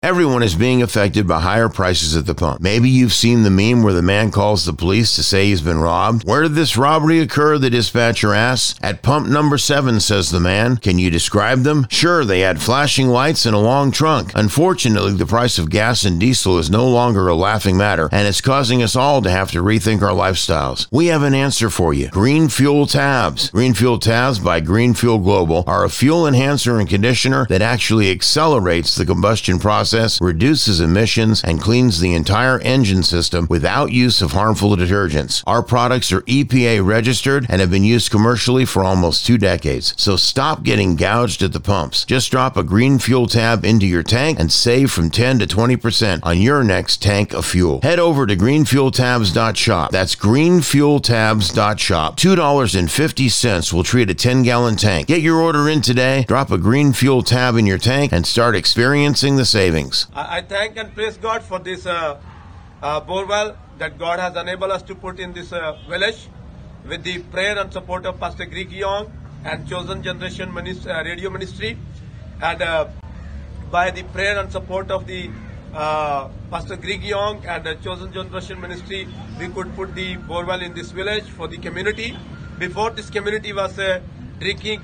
Everyone is being affected by higher prices at the pump. Maybe you've seen the meme where the man calls the police to say he's been robbed. Where did this robbery occur? The dispatcher asks. At pump number 7, says the man. Can you describe them? Sure, they had flashing lights and a long trunk. Unfortunately, the price of gas and diesel is no longer a laughing matter, and it's causing us all to have to rethink our lifestyles. We have an answer for you. Green Fuel Tabs. Green Fuel Tabs by Green Fuel Global are a fuel enhancer and conditioner that actually accelerates the combustion process, reduces emissions, and cleans the entire engine system without use of harmful detergents. Our products are EPA registered and have been used commercially for almost 2 decades. So stop getting gouged at the pumps. Just drop a Green Fuel Tab into your tank and save from 10 to 20% on your next tank of fuel. Head over to greenfueltabs.shop. That's greenfueltabs.shop. $2.50 will treat a 10-gallon tank. Get your order in today, drop a Green Fuel Tab in your tank, and start experiencing the savings. I thank and praise God for this borewell that God has enabled us to put in this village with the prayer and support of Pastor Greg Young and Chosen Generation Radio Ministry, and by the prayer and support of the Pastor Greg Young and Chosen Generation Ministry, we could put the borewell in this village for the community. Before, this community was drinking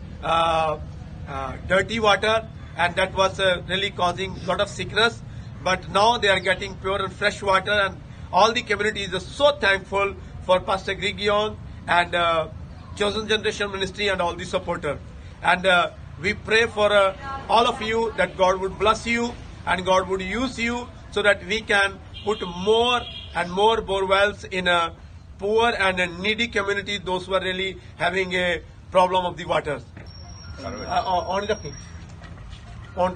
dirty water, and that was really causing a lot of sickness. But now they are getting pure and fresh water, and all the community is so thankful for Pastor Greg Young and Chosen Generation Ministry and all the supporters. And we pray for all of you that God would bless you and God would use you so that we can put more and more borewells in a poor and a needy community, those who are really having a problem of the water. And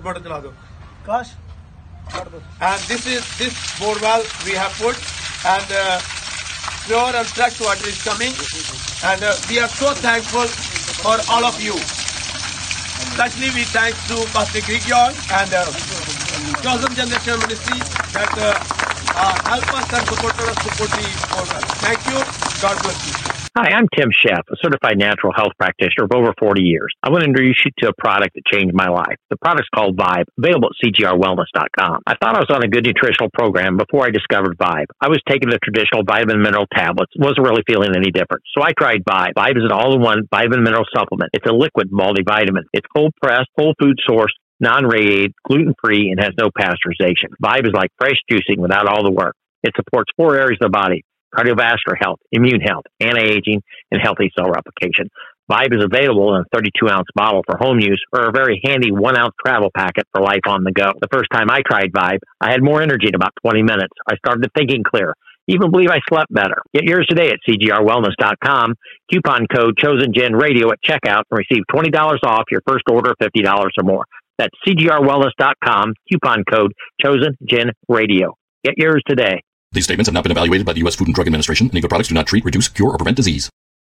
this borewell we have put, and pure and fresh water is coming, and we are so thankful for all of you. Especially we thank to Pastor Greg Young and Chosen Generation Ministry that help us and support us to put the borewell. Thank you. God bless you. Hi, I'm Tim Sheff, a certified natural health practitioner of over 40 years. I want to introduce you to a product that changed my life. The product's called Vibe, available at cgrwellness.com. I thought I was on a good nutritional program before I discovered Vibe. I was taking the traditional vitamin mineral tablets, wasn't really feeling any different. So I tried Vibe. Vibe is an all-in-one vitamin mineral supplement. It's a liquid multivitamin. It's cold-pressed, whole food source, non-radiated, gluten-free, and has no pasteurization. Vibe is like fresh juicing without all the work. It supports 4 areas of the body: cardiovascular health, immune health, anti-aging, and healthy cell replication. Vibe is available in a 32-ounce bottle for home use or a very handy 1-ounce travel packet for life on the go. The first time I tried Vibe, I had more energy in about 20 minutes. I started thinking clear. Even believe I slept better. Get yours today at cgrwellness.com. Coupon code ChosenGenRadio at checkout and receive $20 off your first order of $50 or more. That's cgrwellness.com. Coupon code ChosenGenRadio. Get yours today. These statements have not been evaluated by the U.S. Food and Drug Administration, and either products do not treat, reduce, cure, or prevent disease.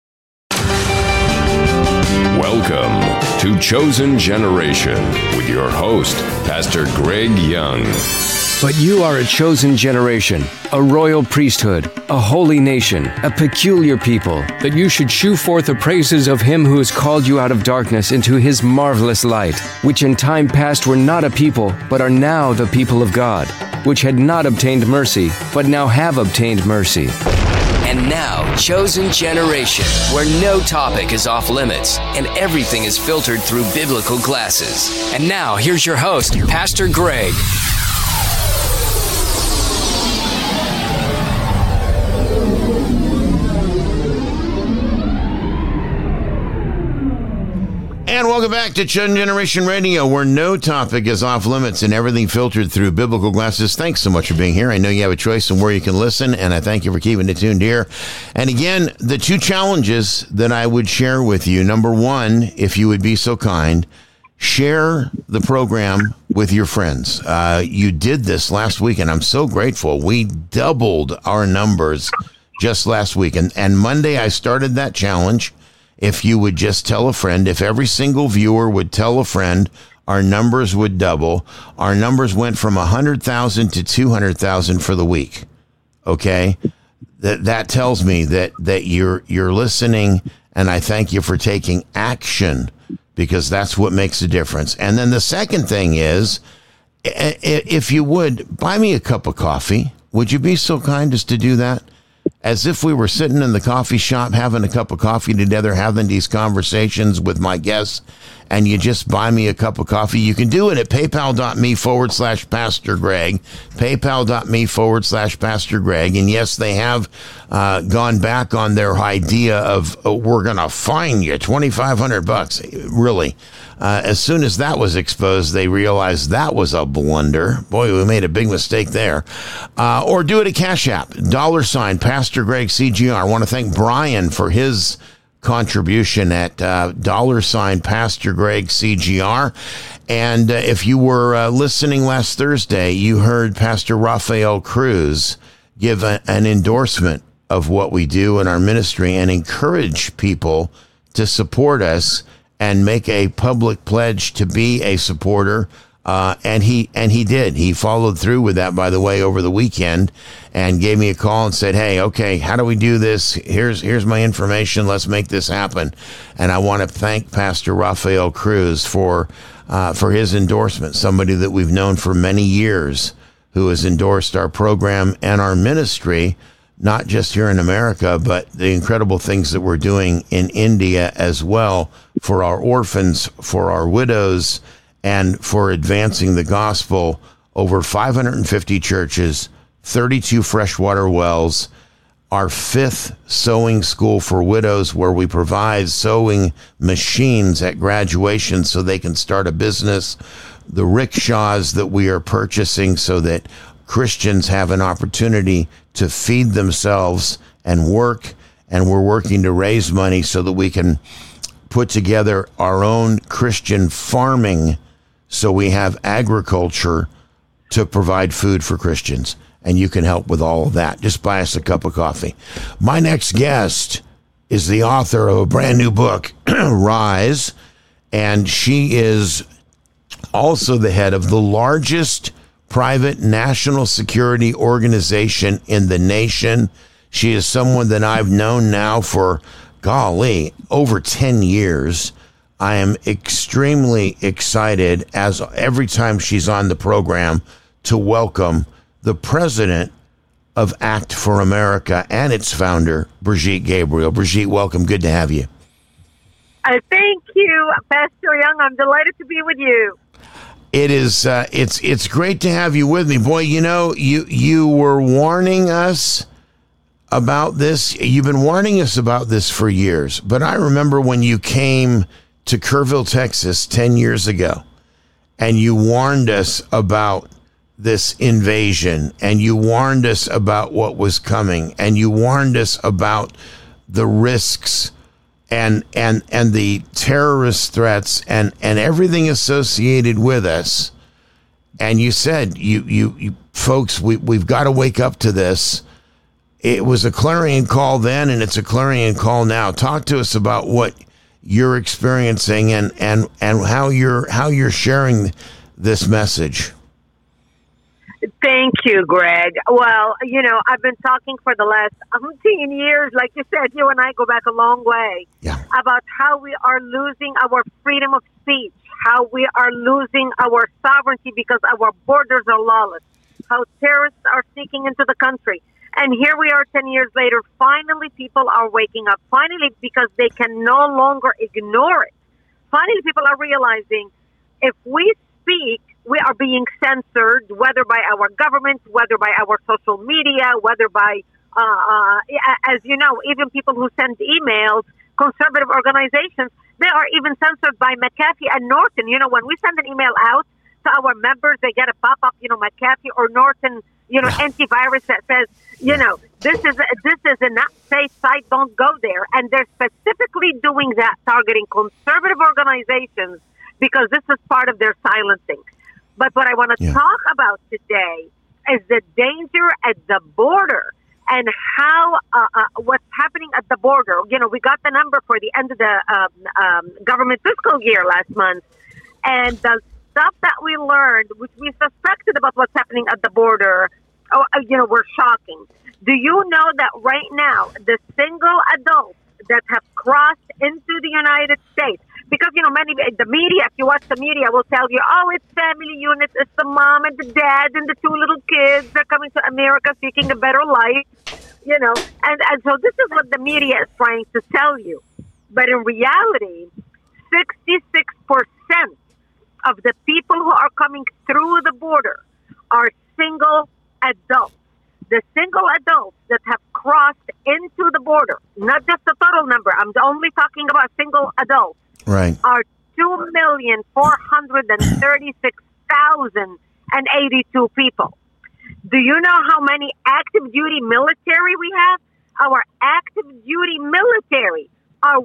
Welcome to Chosen Generation with your host, Pastor Greg Young. But you are a chosen generation, a royal priesthood, a holy nation, a peculiar people, that you should shew forth the praises of him who has called you out of darkness into his marvelous light, which in time past were not a people, but are now the people of God, which had not obtained mercy, but now have obtained mercy. And now, Chosen Generation, where no topic is off limits and everything is filtered through biblical glasses. And now, here's your host, Pastor Greg. And welcome back to Chosen Generation Radio, where no topic is off limits and everything filtered through biblical glasses. Thanks so much for being here. I know you have a choice in where you can listen, and I thank you for keeping it tuned here. And again, the 2 challenges that I would share with you. Number 1, if you would be so kind, share the program with your friends. You did this last week, and I'm so grateful. We doubled our numbers just last week. And Monday, I started that challenge. If you would just tell a friend, if every single viewer would tell a friend, our numbers would double. Our numbers went from 100,000 to 200,000 for the week. Okay? That tells me that you're listening, and I thank you for taking action, because that's what makes a difference. And then the second thing is, if you would, buy me a cup of coffee. Would you be so kind as to do that? As if we were sitting in the coffee shop having a cup of coffee together, having these conversations with my guests, and you just buy me a cup of coffee. You can do it at paypal.me/Pastor Greg, paypal.me/Pastor Greg. And yes, they have gone back on their idea of we're going to fine you $2,500. Really. As soon as that was exposed, they realized that was a blunder. Boy, we made a big mistake there. Or do it at Cash App, $ Pastor Greg CGR. I want to thank Brian for his contribution at $ Pastor Greg CGR. And if you were listening last Thursday, you heard Pastor Rafael Cruz give an endorsement of what we do in our ministry and encourage people to support us and make a public pledge to be a supporter. And he did. He followed through with that, by the way, over the weekend, and gave me a call and said, hey, okay, how do we do this? Here's my information. Let's make this happen. And I want to thank Pastor Rafael Cruz for his endorsement, somebody that we've known for many years who has endorsed our program and our ministry, not just here in America, but the incredible things that we're doing in India as well for our orphans, for our widows, and for advancing the gospel. Over 550 churches, 32 freshwater wells, our 5th sewing school for widows, where we provide sewing machines at graduation so they can start a business, the rickshaws that we are purchasing so that Christians have an opportunity to feed themselves and work, and we're working to raise money so that we can put together our own Christian farming so we have agriculture to provide food for Christians. And you can help with all of that. Just buy us a cup of coffee. My next guest is the author of a brand new book, Rise, and she is also the head of the largest private national security organization in the nation. She is someone that I've known now for, golly, over 10 years. I am extremely excited, as every time she's on the program, to welcome the president of Act for America and its founder, Brigitte Gabriel. Brigitte, welcome. Good to have you. Thank you, Pastor Young. I'm delighted to be with you. It is. It's great to have you with me, boy. You know, you were warning us about this. You've been warning us about this for years. But I remember when you came to Kerrville, Texas 10 years ago, and you warned us about this invasion, and you warned us about what was coming, and you warned us about the risks and the terrorist threats and everything associated with us. And you said, you folks, we've got to wake up to this. It was a clarion call then, and it's a clarion call now. Talk to us about what you're experiencing and how you're sharing this message. Thank you, Greg. Well, you know, I've been talking for the last 10 years, like you said, you and I go back a long way, about how we are losing our freedom of speech, how we are losing our sovereignty because our borders are lawless, how terrorists are sneaking into the country. And here we are 10 years later. Finally, people are waking up. Finally, because they can no longer ignore it. Finally, people are realizing if we speak, we are being censored, whether by our government, whether by our social media, whether by, as you know, even people who send emails, conservative organizations, they are even censored by McAfee and Norton. You know, when we send an email out to our members, they get a pop-up, you know, McAfee or Norton, you know, antivirus that says, you know, this is a not safe site, don't go there. And they're specifically doing that, targeting conservative organizations, because this is part of their silencing. But what I want to talk about today is the danger at the border and how what's happening at the border. You know, we got the number for the end of the government fiscal year last month, and the stuff that we learned, which we suspected about what's happening at the border, you know, were shocking. Do you know that right now the single adults that have crossed into the United States, because because, the media, if you watch the media, will tell you, oh, it's family units, it's the mom and the dad and the two little kids. They're coming to America seeking a better life, and so this is what the media is trying to tell you. But in reality, 66% of the people who are coming through the border are single adults. The single adults that have crossed into the border, not just the total number, I'm only talking about single adults, right, are 2,436,082 people. Do you know how many active duty military we have? Our active duty military are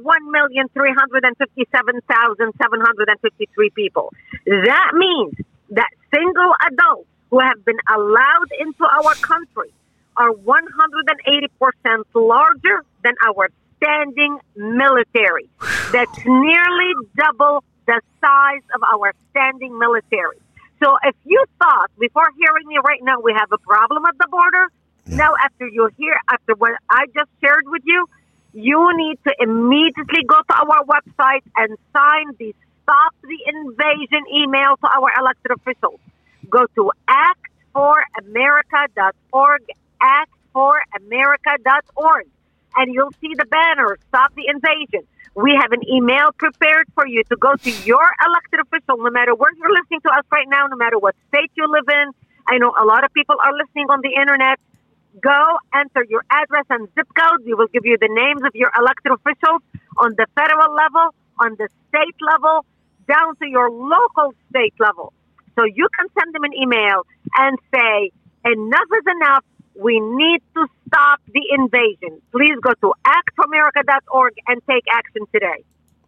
1,357,753 people. That means that single adults who have been allowed into our country are 180% larger than our standing military. That's nearly double the size of our standing military. So if you thought, before hearing me right now, we have a problem at the border, now after what I just shared with you, you need to immediately go to our website and sign the Stop the Invasion email to our elected officials. Go to actforamerica.org, actforamerica.org, and you'll see the banner, Stop the Invasion. We have an email prepared for you to go to your elected official, no matter where you're listening to us right now, no matter what state you live in. I know a lot of people are listening on the internet. Go enter your address and zip code. We will give you the names of your elected officials on the federal level, on the state level, down to your local state level. So you can send them an email and say, enough is enough. We need to stop the invasion. Please go to actforamerica.org and take action today.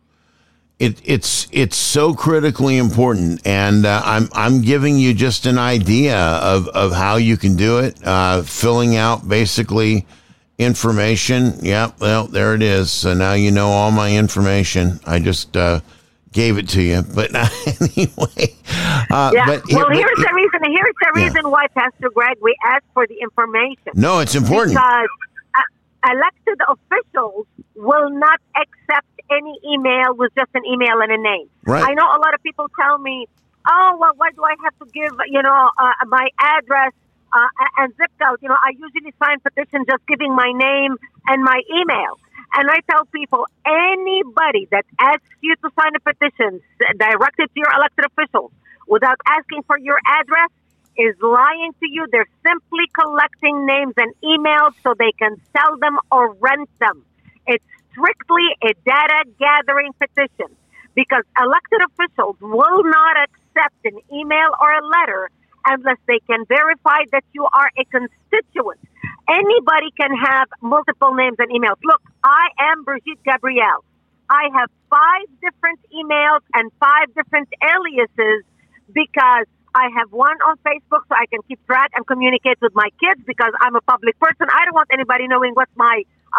It's so critically important, and I'm giving you just an idea of how you can do it. Filling out basically information. Yeah, well, there it is. So now you know all my information. I just gave it to you, but anyway. Here's the reason. Here's the reason why, Pastor Greg, we asked for the information. No, it's important because elected officials will not accept any email with just an email and a name. Right. I know a lot of people tell me, oh, well, why do I have to give, my address and zip code? I usually sign petitions just giving my name and my email. And I tell people, anybody that asks you to sign a petition directed to your elected officials without asking for your address is lying to you. They're simply collecting names and emails so they can sell them or rent them. It's strictly a data gathering petition because elected officials will not accept an email or a letter unless they can verify that you are a constituent. Anybody can have multiple names and emails. Look, I am Brigitte Gabrielle. I have 5 different emails and 5 different aliases because I have one on Facebook so I can keep track and communicate with my kids because I'm a public person. I don't want anybody knowing what's my,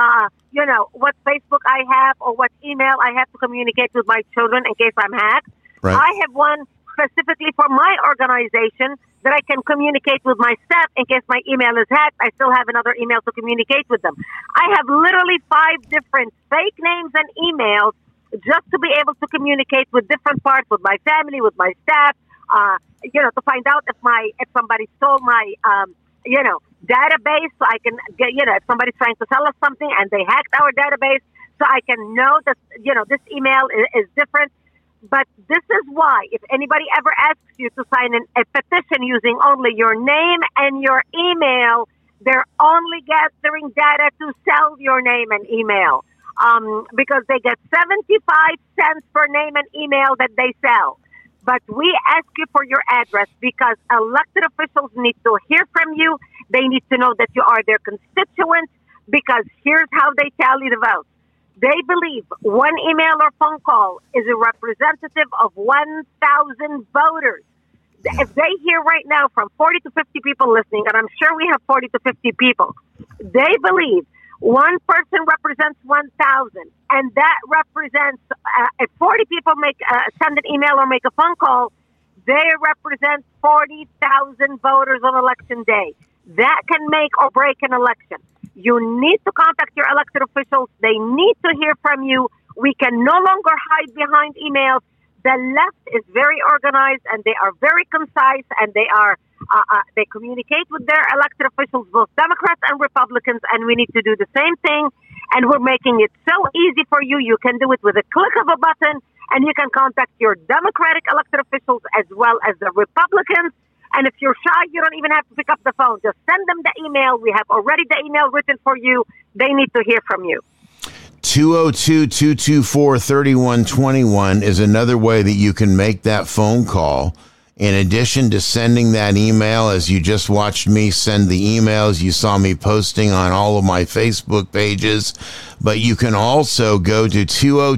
what Facebook I have or what email I have to communicate with my children in case I'm hacked. Right. I have one specifically for my organization that I can communicate with my staff in case my email is hacked. I still have another email to communicate with them. I have literally 5 different fake names and emails just to be able to communicate with different parts, with my family, with my staff, to find out if somebody stole my, database, so I can get, if somebody's trying to sell us something and they hacked our database, so I can know that, this email is different. But this is why, if anybody ever asks you to sign a petition using only your name and your email, they're only gathering data to sell your name and email because they get 75 cents per name and email that they sell. But we ask you for your address because elected officials need to hear from you. They need to know that you are their constituents because here's how they tally the votes. They believe one email or phone call is a representative of 1,000 voters. If they hear right now from 40 to 50 people listening, and I'm sure we have 40 to 50 people, they believe one person represents 1,000, and that represents, if 40 people send an email or make a phone call, they represent 40,000 voters on election day. That can make or break an election. You need to contact your elected officials. They need to hear from you. We can no longer hide behind emails. The left is very organized, and they are very concise, and they communicate with their elected officials, both Democrats and Republicans, and we need to do the same thing. And we're making it so easy for you. You can do it with a click of a button, and you can contact your Democratic elected officials as well as the Republicans. And if you're shy, you don't even have to pick up the phone. Just send them the email. We have already the email written for you. They need to hear from you. 202-224-3121 is another way that you can make that phone call. In addition to sending that email, as you just watched me send the emails, you saw me posting on all of my Facebook pages, but you can also go to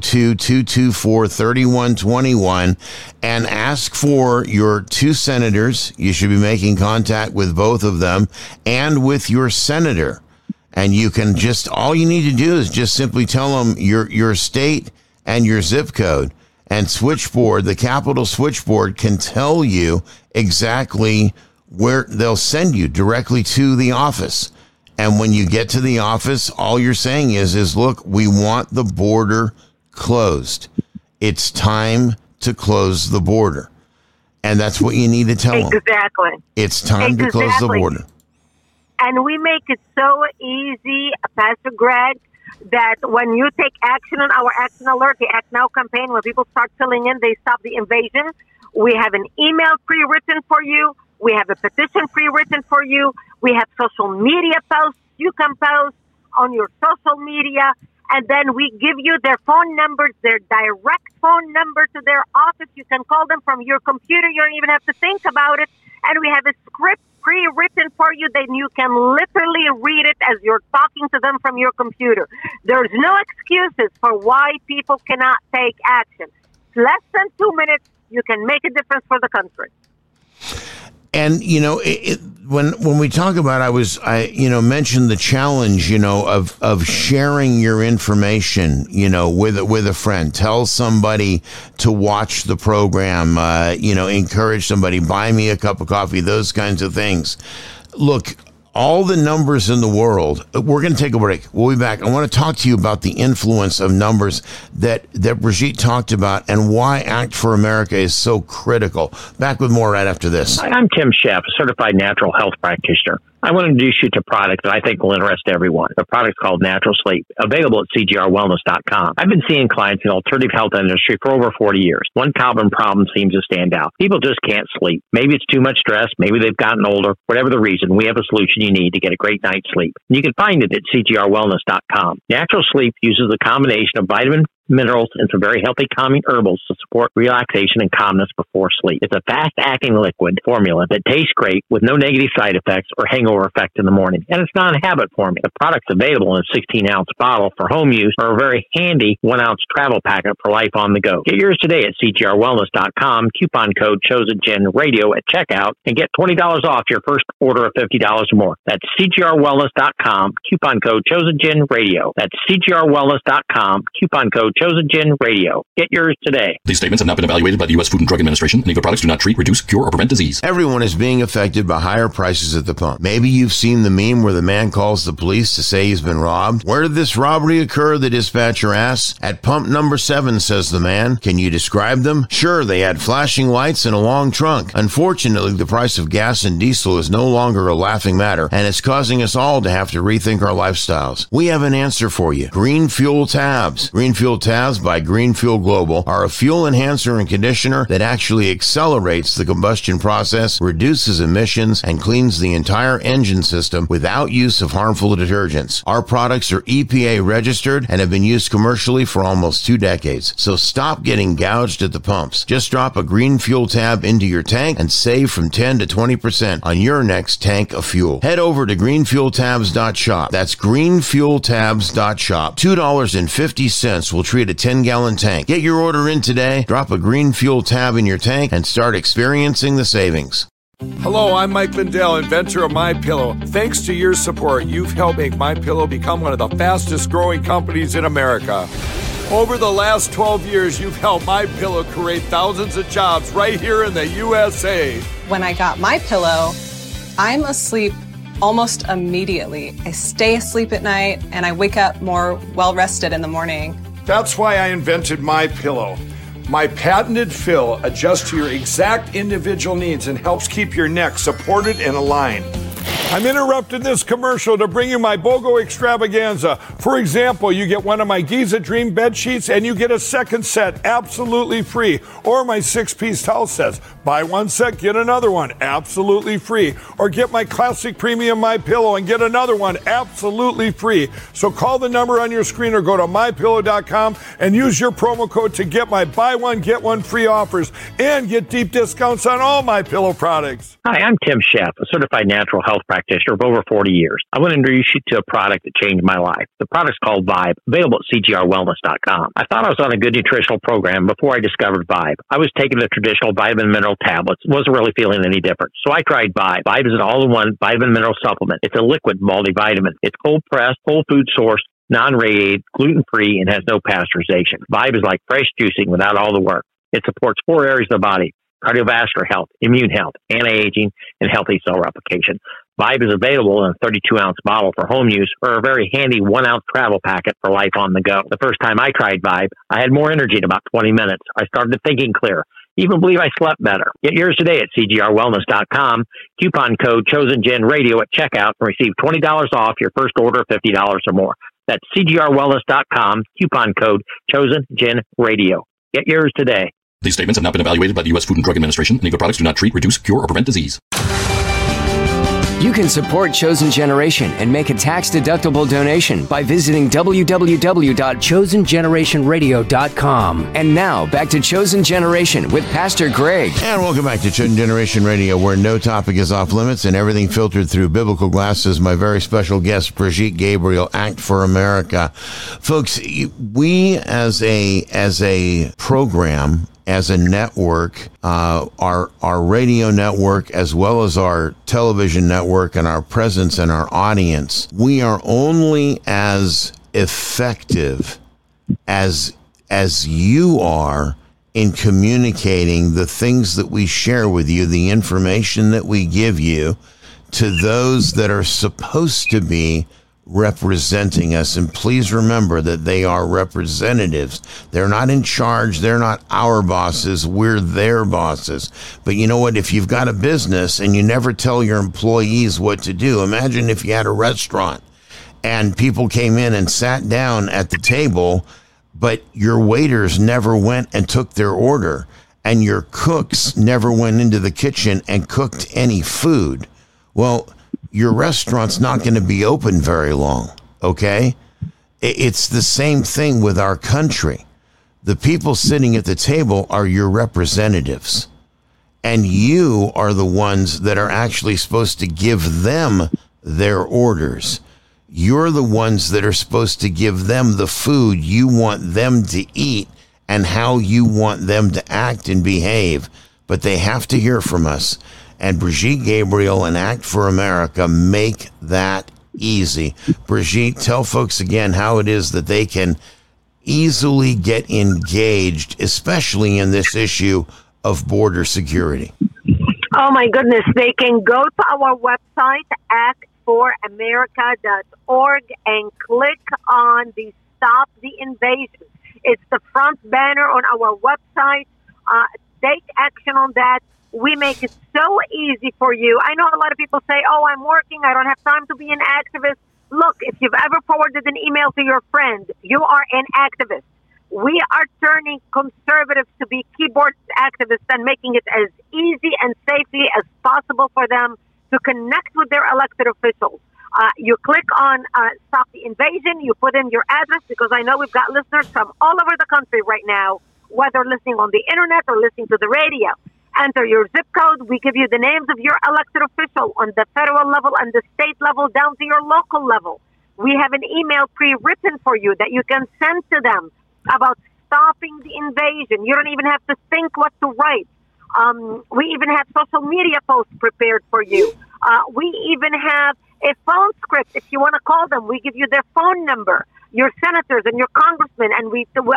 202-224-3121 and ask for your two senators. You should be making contact with both of them and with your senator. And you can all you need to do is just simply tell them your state and your zip code. And switchboard, the Capitol switchboard, can tell you exactly where they'll send you directly to the office. And when you get to the office, all you're saying is look, we want the border closed. It's time to close the border. And that's what you need to tell them. Exactly. It's time to close the border. And we make it so easy, Pastor Greg, that when you take action on our Action Alert, the Act Now campaign, when people start filling in, they stop the invasion. We have an email pre-written for you. We have a petition pre-written for you. We have social media posts you can post on your social media. And then we give you their phone numbers, their direct phone number to their office. You can call them from your computer. You don't even have to think about it. And we have a script pre-written for you, then you can literally read it as you're talking to them from your computer. There's no excuses for why people cannot take action. Less than 2 minutes, you can make a difference for the country. And, when we talk about, I mentioned the challenge, of sharing your information, with a friend. Tell somebody to watch the program, encourage somebody, buy me a cup of coffee, those kinds of things. Look, all the numbers in the world, we're going to take a break. We'll be back. I want to talk to you about the influence of numbers that Brigitte talked about and why Act for America is so critical. Back with more right after this. Hi, I'm Tim Sheff, a certified natural health practitioner. I want to introduce you to a product that I think will interest everyone. The product's called Natural Sleep, available at CGRWellness.com. I've been seeing clients in the alternative health industry for over 40 years. One common problem seems to stand out. People just can't sleep. Maybe it's too much stress. Maybe they've gotten older. Whatever the reason, we have a solution you need to get a great night's sleep. And you can find it at CGRWellness.com. Natural Sleep uses a combination of vitamin, minerals, and some very healthy calming herbals to support relaxation and calmness before sleep. It's a fast-acting liquid formula that tastes great with no negative side effects or hangover effect in the morning. And it's not a habit forming. The product's available in a 16-ounce bottle for home use or a very handy 1-ounce travel packet for life on the go. Get yours today at CGRWellness.com. Coupon code ChosenGenRadio at checkout and get $20 off your first order of $50 or more. That's CGRWellness.com. Coupon code ChosenGenRadio. That's CGRWellness.com. Coupon code ChosenGenRadio. Get yours today. These statements have not been evaluated by the U.S. Food and Drug Administration. Any of the products do not treat, reduce, cure, or prevent disease. Everyone is being affected by higher prices at the pump. Maybe you've seen the meme where the man calls the police to say he's been robbed. Where did this robbery occur? The dispatcher asks. At pump number 7, says the man. Can you describe them? Sure, they had flashing lights and a long trunk. Unfortunately, the price of gas and diesel is no longer a laughing matter, and it's causing us all to have to rethink our lifestyles. We have an answer for you. Green Fuel Tabs. Green Fuel Tabs by Green Fuel Global are a fuel enhancer and conditioner that actually accelerates the combustion process, reduces emissions, and cleans the entire engine system without use of harmful detergents. Our products are EPA registered and have been used commercially for almost 2 decades. So stop getting gouged at the pumps. Just drop a Green Fuel Tab into your tank and save from 10 to 20% on your next tank of fuel. Head over to greenfueltabs.shop. That's greenfueltabs.shop. $2.50 will treat a 10-gallon tank. Get your order in today, drop a Green Fuel Tab in your tank, and start experiencing the savings. Hello, I'm Mike Lindell, inventor of MyPillow. Thanks to your support, you've helped make MyPillow become one of the fastest growing companies in America. Over the last 12 years, you've helped MyPillow create thousands of jobs right here in the USA. When I got MyPillow, I'm asleep almost immediately. I stay asleep at night and I wake up more well-rested in the morning. That's why I invented MyPillow. My patented fill adjusts to your exact individual needs and helps keep your neck supported and aligned. I'm interrupting this commercial to bring you my BOGO extravaganza. For example, you get one of my Giza Dream bed sheets and you get a second set absolutely free. Or my 6-piece towel sets. Buy one set, get another one absolutely free. Or get my classic premium MyPillow and get another one absolutely free. So call the number on your screen or go to MyPillow.com and use your promo code to get my buy one, get one free offers and get deep discounts on all MyPillow products. Hi, I'm Tim Sheff, a certified natural health practitioner of over 40 years. I want to introduce you to a product that changed my life. The product's called Vibe, available at CGRWellness.com. I thought I was on a good nutritional program before I discovered Vibe. I was taking the traditional vitamin mineral tablets, wasn't really feeling any different. So I tried Vibe. Vibe is an all-in-one vitamin mineral supplement. It's a liquid multivitamin. It's cold-pressed, whole food sourced, non-radiated, gluten-free, and has no pasteurization. Vibe is like fresh juicing without all the work. It supports 4 areas of the body: cardiovascular health, immune health, anti-aging, and healthy cell replication. Vibe is available in a 32-ounce bottle for home use or a very handy 1-ounce travel packet for life on the go. The first time I tried Vibe, I had more energy in about 20 minutes. I started thinking clear. Even believe I slept better. Get yours today at CGRWellness.com. Coupon code ChosenGenRadio at checkout and receive $20 off your first order of $50 or more. That's CGRWellness.com. Coupon code ChosenGenRadio. Get yours today. These statements have not been evaluated by the U.S. Food and Drug Administration. Any of the products do not treat, reduce, cure, or prevent disease. You can support Chosen Generation and make a tax-deductible donation by visiting www.chosengenerationradio.com. And now, back to Chosen Generation with Pastor Greg. And welcome back to Chosen Generation Radio, where no topic is off limits and everything filtered through biblical glasses. My very special guest, Brigitte Gabriel, Act for America. Folks, we as a program, as a network, our radio network, as well as our television network and our presence and our audience, we are only as effective as you are in communicating the things that we share with you, the information that we give you to those that are supposed to be representing us. And please remember that they are representatives. They're not in charge. They're not our bosses. We're their bosses. But you know what? If you've got a business and you never tell your employees what to do, imagine if you had a restaurant and people came in and sat down at the table, but your waiters never went and took their order, and your cooks never went into the kitchen and cooked any food. Well, your restaurant's not going to be open very long, okay? It's the same thing with our country. The people sitting at the table are your representatives, and you are the ones that are actually supposed to give them their orders. You're the ones that are supposed to give them the food you want them to eat and how you want them to act and behave. But they have to hear from us. And Brigitte Gabriel and Act for America make that easy. Brigitte, tell folks again how it is that they can easily get engaged, especially in this issue of border security. Oh, my goodness. They can go to our website, actforamerica.org, and click on the Stop the Invasion. It's the front banner on our website. Take action on that. We make it so easy for you. I know a lot of people say, oh, I'm working, I don't have time to be an activist. Look, if you've ever forwarded an email to your friend, you are an activist. We are turning conservatives to be keyboard activists and making it as easy and safely as possible for them to connect with their elected officials. You click on Stop the Invasion, you put in your address, because I know we've got listeners from all over the country right now, whether listening on the internet or listening to the radio. Enter your zip code. We give you the names of your elected official on the federal level and the state level down to your local level. We have an email pre-written for you that you can send to them about stopping the invasion. You don't even have to think what to write. We even have social media posts prepared for you. We even have a phone script. If you want to call them, we give you their phone number, your senators and your congressmen, and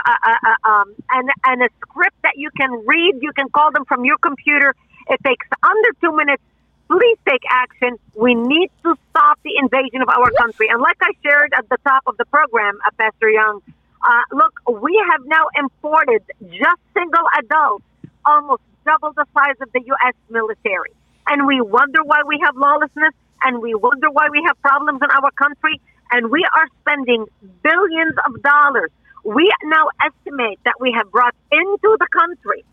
and a script that you can read. You can call them from your computer. It takes under 2 minutes. Please take action. We need to stop the invasion of our country. And like I shared at the top of the program, Pastor Young, Look, we have now imported just single adults almost double the size of the U.S. military. And we wonder why we have lawlessness, and we wonder why we have problems in our country, and we are spending billions of dollars. We now estimate that we have brought into the country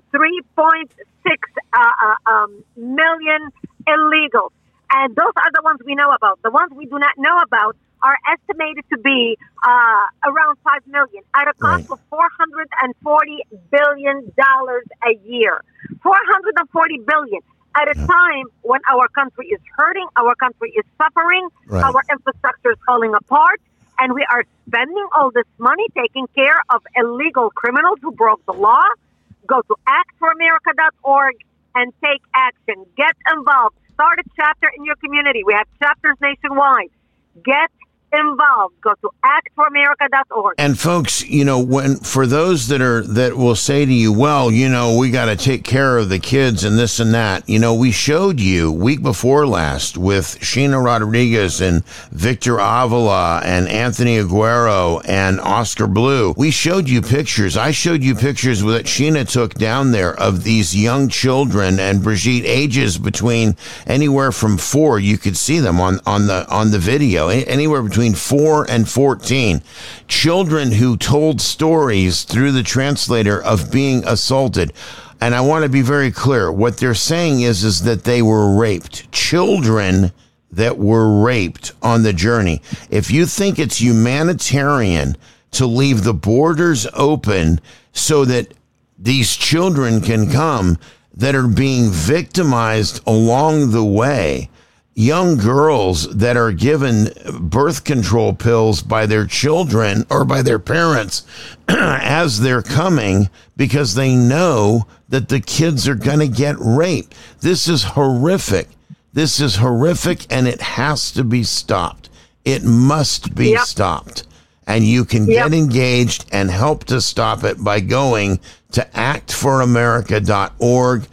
3.6 million illegals. And those are the ones we know about. The ones we do not know about are estimated to be around 5 million at a cost of $440 billion a year. $440 billion at a time when our country is hurting, our country is suffering, our infrastructure is falling apart, and we are spending all this money taking care of illegal criminals who broke the law. Go to actforamerica.org and take action. Get involved. Start a chapter in your community. We have chapters nationwide. Get involved. Go to actforamerica.org. And folks, for those that will say to you, well, we got to take care of the kids and this and that. We showed you week before last with Sheena Rodriguez and Victor Avila and Anthony Aguero and Oscar Blue. We showed you pictures. I showed you pictures that Sheena took down there of these young children, and Brigitte, ages between anywhere from 4. You could see them on the video, anywhere between 4 and 14, children who told stories through the translator of being assaulted. And I want to be very clear. What they're saying is that they were raped. Children that were raped on the journey. If you think it's humanitarian to leave the borders open so that these children can come that are being victimized along the way, young girls that are given birth control pills by their children or by their parents as they're coming because they know that the kids are going to get raped. This is horrific. This is horrific, and it has to be stopped. It must be stopped. And you can get engaged and help to stop it by going to actforamerica.org.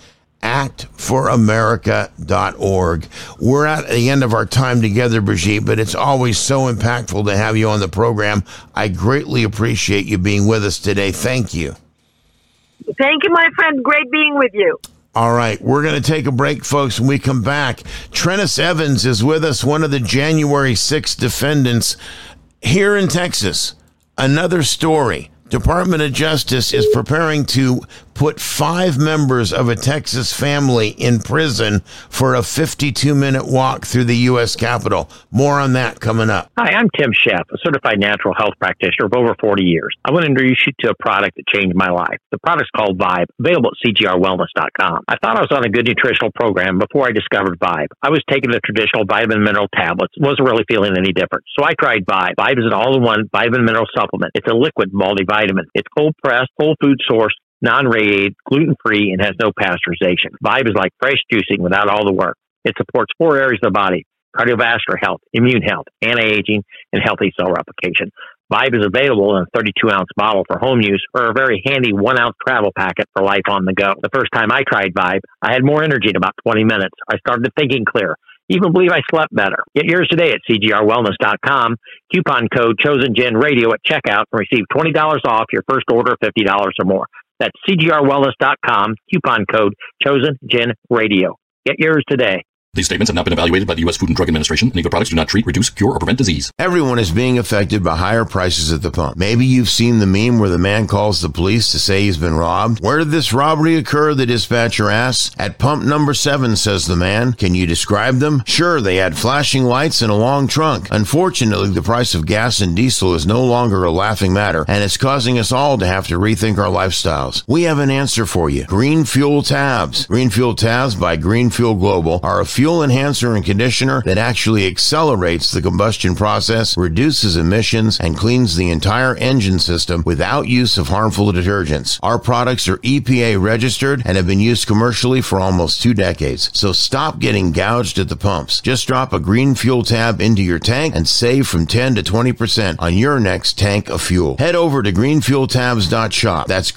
actforamerica.org. We're at the end of our time together, Brigitte, but it's always so impactful to have you on the program. I greatly appreciate you being with us today. Thank you. Thank you, my friend. Great being with you. All right, we're going to take a break, folks. When we come back, Trennis Evans is with us, one of the January 6th defendants here in Texas. Another story. Department of Justice is preparing to put 5 members of a Texas family in prison for a 52-minute walk through the U.S. Capitol. More on that coming up. Hi, I'm Tim Sheff, a certified natural health practitioner of over 40 years. I want to introduce you to a product that changed my life. The product's called Vibe, available at cgrwellness.com. I thought I was on a good nutritional program before I discovered Vibe. I was taking the traditional vitamin mineral tablets, wasn't really feeling any different. So I tried Vibe. Vibe is an all-in-one vitamin mineral supplement. It's a liquid multivitamin. It's cold-pressed, whole food sourced, non-radiated, gluten-free, and has no pasteurization. Vibe is like fresh juicing without all the work. It supports 4 areas of the body: cardiovascular health, immune health, anti-aging, and healthy cell replication. Vibe is available in a 32-ounce bottle for home use or a very handy 1-ounce travel packet for life on the go. The first time I tried Vibe, I had more energy in about 20 minutes. I started thinking clear. Even believe I slept better. Get yours today at cgrwellness.com. Coupon code ChosenGenRadio at checkout and receive $20 off your first order of $50 or more. That's cgrwellness.com. Coupon code ChosenGenRadio. Get yours today. These statements have not been evaluated by the U.S. Food and Drug Administration. Any of the products do not treat, reduce, cure, or prevent disease. Everyone is being affected by higher prices at the pump. Maybe you've seen the meme where the man calls the police to say he's been robbed. Where did this robbery occur? The dispatcher asks. At pump number 7, says the man. Can you describe them? Sure, they had flashing lights and a long trunk. Unfortunately, the price of gas and diesel is no longer a laughing matter, and it's causing us all to have to rethink our lifestyles. We have an answer for you. Green Fuel Tabs. Green Fuel Tabs by Green Fuel Global are a fuel enhancer and conditioner that actually accelerates the combustion process, reduces emissions, and cleans the entire engine system without use of harmful detergents. Our products are EPA registered and have been used commercially for almost 2 decades. So stop getting gouged at the pumps. Just drop a Green Fuel Tab into your tank and save from 10 to 20% on your next tank of fuel. Head over to greenfueltabs.shop. That's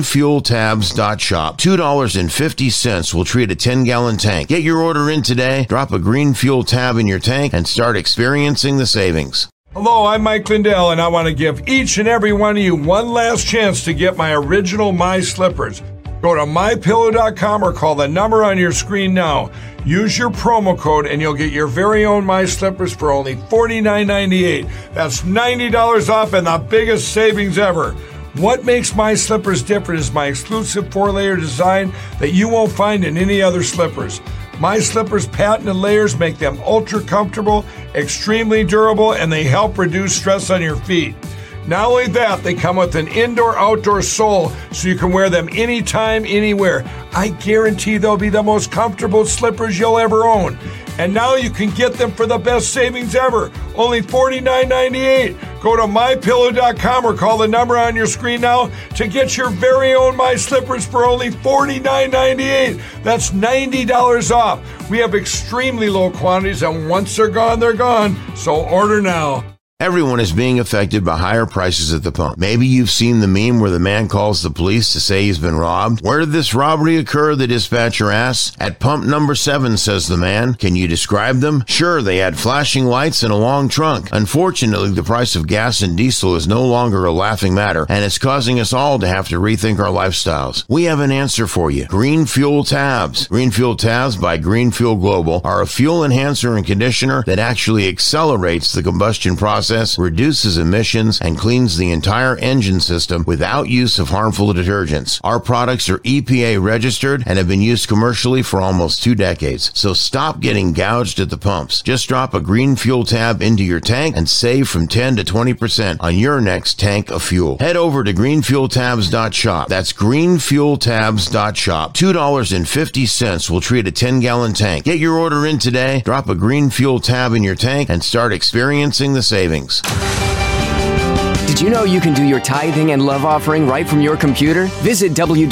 greenfueltabs.shop. $2.50 will treat a 10-gallon tank. Get your order in today. Drop a Green Fuel Tab in your tank and start experiencing the savings. Hello, I'm Mike Lindell, and I want to give each and every one of you one last chance to get my original My Slippers. Go to MyPillow.com or call the number on your screen now. Use your promo code and you'll get your very own My Slippers for only $49.98. That's $90 off and the biggest savings ever. What makes My Slippers different is my exclusive 4-layer design that you won't find in any other slippers. My Slippers' patented layers make them ultra comfortable, extremely durable, and they help reduce stress on your feet. Not only that, they come with an indoor-outdoor sole so you can wear them anytime, anywhere. I guarantee they'll be the most comfortable slippers you'll ever own. And now you can get them for the best savings ever, only $49.98. Go to MyPillow.com or call the number on your screen now to get your very own My Slippers for only $49.98. That's $90 off. We have extremely low quantities, and once they're gone. So order now. Everyone is being affected by higher prices at the pump. Maybe you've seen the meme where the man calls the police to say he's been robbed. Where did this robbery occur? The dispatcher asks. At pump number 7, says the man. Can you describe them? Sure, they had flashing lights and a long trunk. Unfortunately, the price of gas and diesel is no longer a laughing matter, and it's causing us all to have to rethink our lifestyles. We have an answer for you. Green Fuel Tabs. Green Fuel Tabs by Green Fuel Global are a fuel enhancer and conditioner that actually accelerates the combustion process, reduces emissions, and cleans the entire engine system without use of harmful detergents. Our products are EPA registered and have been used commercially for almost 2 decades. So stop getting gouged at the pumps. Just drop a Green Fuel Tab into your tank and save from 10 to 20% on your next tank of fuel. Head over to greenfueltabs.shop. That's greenfueltabs.shop. $2.50 will treat a 10-gallon tank. Get your order in today, drop a Green Fuel Tab in your tank, and start experiencing the savings. Did you know you can do your tithing and love offering right from your computer? Visit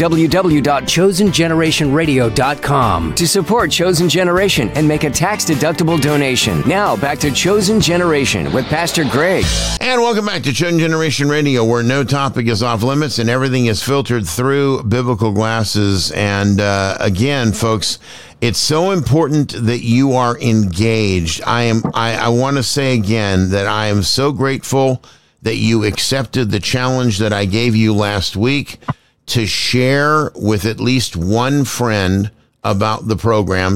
www.chosengenerationradio.com to support Chosen Generation and make a tax-deductible donation. Now, back to Chosen Generation with Pastor Greg. And welcome back to Chosen Generation Radio, where no topic is off limits and everything is filtered through biblical glasses. And again, folks, it's so important that you are engaged. I want to say again that I am so grateful that you accepted the challenge that I gave you last week to share with at least one friend about the program,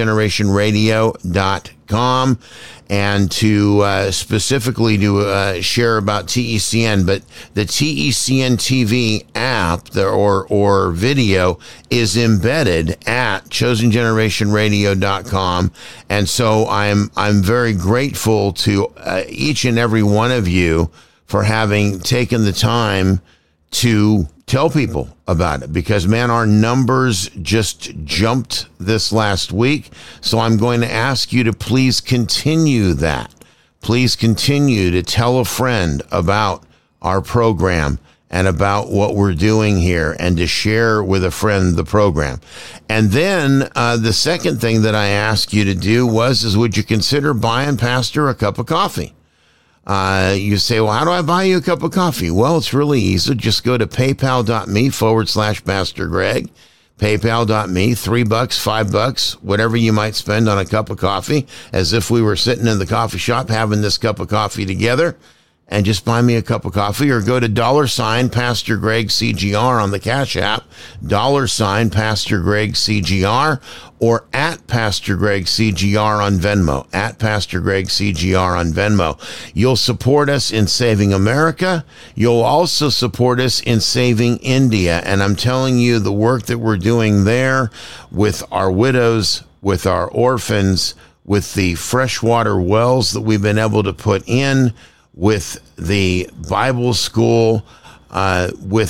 chosengenerationradio.com, and to specifically to share about TECN. But the TECN TV app or video is embedded at chosengenerationradio.com. And so I'm very grateful to each and every one of you for having taken the time to tell people about it, because, man, our numbers just jumped this last week. So I'm going to ask you to please continue that. Please continue to tell a friend about our program and about what we're doing here, and to share with a friend the program. And then the second thing that I asked you to do is would you consider buying Pastor a cup of coffee? You say, well, how do I buy you a cup of coffee? Well, it's really easy. Just go to paypal.me/Pastor Greg. PayPal.me, $3, $5, whatever you might spend on a cup of coffee, as if we were sitting in the coffee shop having this cup of coffee together, and just buy me a cup of coffee. Or go to $Pastor Greg CGR on the Cash App, $Pastor Greg CGR, or at Pastor Greg CGR on Venmo, at Pastor Greg CGR on Venmo. You'll support us in saving America. You'll also support us in saving India. And I'm telling you, the work that we're doing there with our widows, with our orphans, with the freshwater wells that we've been able to put in, with the Bible school, with